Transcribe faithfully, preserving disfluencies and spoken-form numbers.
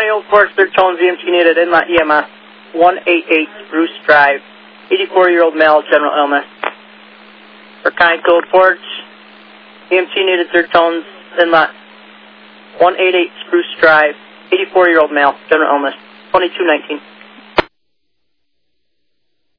Oak Forest, third Tones, E M T needed, inlet E M S, one eighty-eight Spruce Drive, eighty-four-year-old male, general illness. For Kind Oak Forest, E M T needed, third Tones, inlet, one eighty-eight Spruce Drive, eighty-four-year-old male, general illness, twenty-two nineteen.